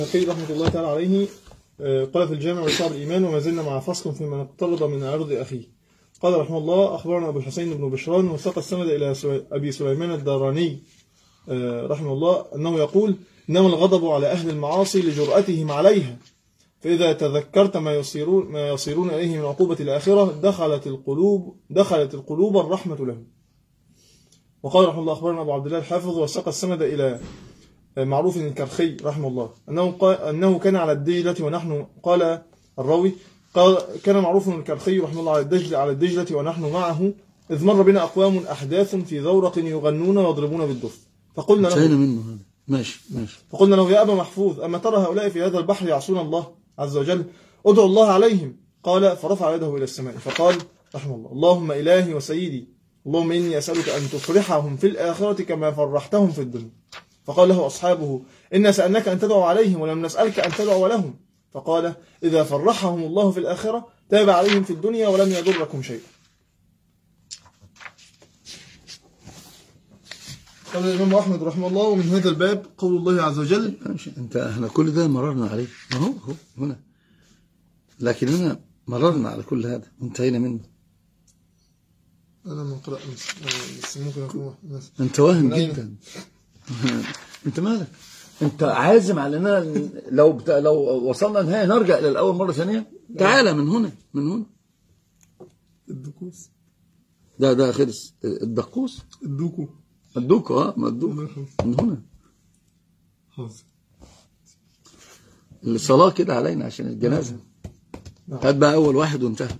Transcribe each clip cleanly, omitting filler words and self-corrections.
الشافعي رحمة الله تعالى عليه قال في الجامع وشعب الإيمان: وما زلنا مع فصل في من اقترب من عرض أخيه. قال رحمه الله: أخبرنا أبو الحسين بن بشران وساق السند إلى أبي سليمان الداراني رحمه الله أنه يقول: إنما الغضب على أهل المعاصي لجرأتهم عليها، فإذا تذكرت ما يصيرون إليه من عقوبة الآخرة دخلت القلوب الرحمة لهم. وقال رحمه الله: أخبرنا أبو عبد الله الحافظ وساق السند إلى معروف الكرخي رحمه الله أنه كان على الدجلة ونحن، قال الراوي، كان معروف الكرخي رحمه الله على الدجلة ونحن معه، إذ مر بنا أقوام أحداث في زورق يغنون ويضربون بالدف، فقلنا له منه هذا ماشي فقلنا له: يا أبا محفوظ، أما ترى هؤلاء في هذا البحر يعصون الله عز وجل؟ ادعو الله عليهم. قال فرفع يده إلى السماء فقال رحمه الله: اللهم إلهي وسيدي، اللهم إني أسألك أن تفرحهم في الآخرة كما فرحتهم في الدنيا. فقال له أصحابه: إنا سألناك أن تدعو عليهم ولم نسألك أن تدعو لهم. فقال: إذا فرحهم الله في الآخرة تاب عليهم في الدنيا ولم يضركم شيء. قال الإمام أحمد رحمه الله: ومن هذا الباب قول الله عز وجل. احنا كل ده مررنا عليه، هو هنا، لكن هنا مررنا على كل هذا وانتهينا منه. أنا من قرأ بس ممكن أكون أنت واهم جدا. أنت مالك؟ أنت عازم على أننا لو وصلنا النهاية نرجع إلى الأول مرة ثانية. تعالى من هنا الدكوس ده خلص. الدقوس الدوكو ما الدوكو من هنا. الصلاة كده علينا عشان الجنازة. هات بقى أول واحد وانتهى،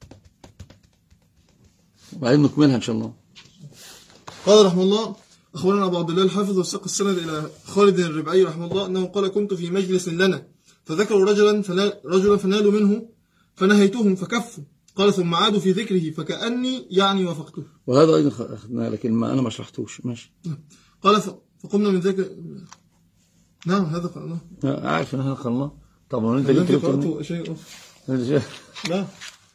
وبعدين نكملها إن شاء الله. قال رحمه الله: أخبرنا أبو عبد الله الحافظ وساق السند إلى خالد الربعي رحمه الله أنه قال: كنت في مجلس لنا فذكروا رجلا فنالوا منه فنهيتهم فكفوا، قال ثم عادوا في ذكره فكأني يعني وافقته. وهذا أيضا أخذنا، لكن ما أنا ما شرحتوش. ماشي. قال فقمنا من ذكر. نعم هذا قرأناه. عارف أن هذا قرأناه. طبعا أنت جبت قرأته شيء لا.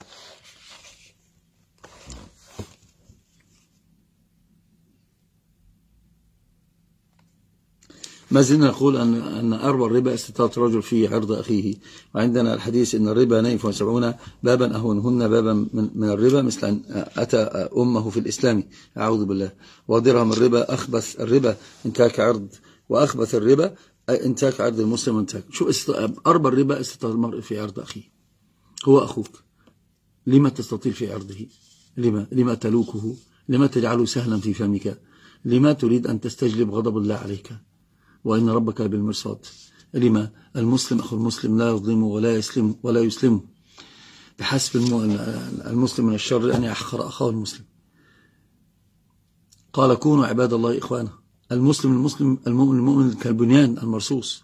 ما زلنا نقول أن أربى الربا استطاعة رجل في عرض أخيه، وعندنا الحديث أن الربا 72 بابا أهونهن بابا من الربا مثل أن أتى أمه في الإسلام، أعوذ بالله. ودرهم الربا أخبث الربا انتهاك عرض، وأخبث الربا انتهاك عرض المسلم وانتهاك. شوف أربى الربا استطاعة المرء في عرض أخيه، هو أخوك، لما تستطيل في عرضه؟ لما تلوكه؟ لما تجعله سهلا في فمك؟ لما تريد أن تستجلب غضب الله عليك؟ وإن ربك بالمرصاد. لما المسلم أخو المسلم لا يظلم ولا يسلم بحسب المسلم من الشر أن يحقر أخاه المسلم. قال: كونوا عباد الله إخوانا. المسلم المؤمن كالبنيان المرصوص.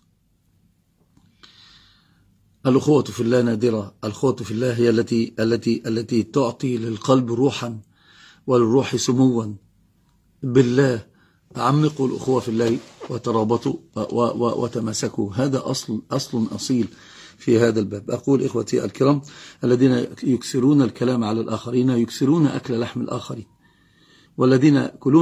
الأخوة في الله نادرة. الأخوة في الله هي التي تعطي للقلب روحا وللروح سموا بالله. عمقوا الأخوة في الله وترابطوا وتماسكوا. هذا أصل أصيل في هذا الباب. أقول إخوتي الكرام: الذين يكسرون الكلام على الآخرين يكسرون أكل لحم الآخرين، والذين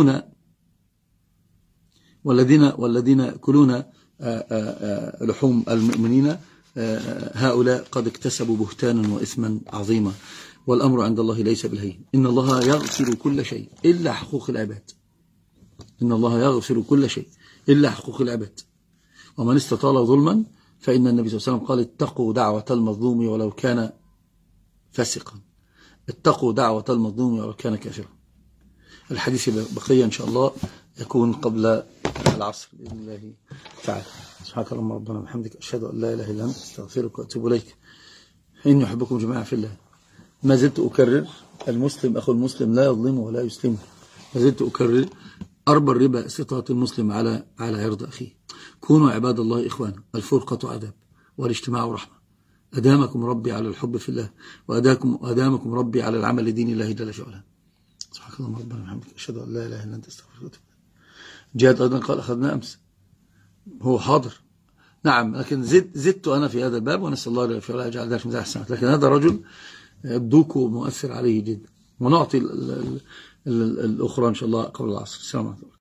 يأكلون لحوم المؤمنين هؤلاء قد اكتسبوا بهتانا وإثما عظيما، والأمر عند الله ليس بالهين. إن الله يغفر كل شيء إلا حقوق العباد. إن الله يغفر كل شيء إلا حقوق العباد. ومن استطال ظلما فإن النبي صلى الله عليه وسلم قال: اتقوا دعوة المظلوم ولو كان فاسقا. اتقوا دعوة المظلوم ولو كان كافرا. الحديث بقية إن شاء الله يكون قبل العصر بإذن الله تعالى. سبحانك اللهم ربنا وبحمدك، أشهد أن لا إله إلا أنت، أستغفرك وأتوب إليك. إني أحبكم جميعا في الله. ما زلت أكرر: المسلم أخو المسلم لا يظلم ولا يسلم. ما زلت أكرر: أربى الربا استطاعة المسلم على عرض أخيه. كونوا عباد الله إخوانا. الفرقة عذاب والاجتماع رحمة. أدامكم ربي على الحب في الله، وأدامكم ربي على العمل لدين الله جل في علاه. سبحانك اللهم ربنا وبحمدك، أشهد أن لا إله إلا أنت، أستغفرك وأتوب إليك. جهاد أيضا قال: أخذنا أمس، هو حاضر. نعم، لكن زدت أنا في هذا الباب، ونسأل الله لا يجعل ذلك من أحسنات. لكن هذا الرجل الدوكو مؤثر عليه جدا، ونعطي الأخرى إن شاء الله قبل العصر. السلام عليكم.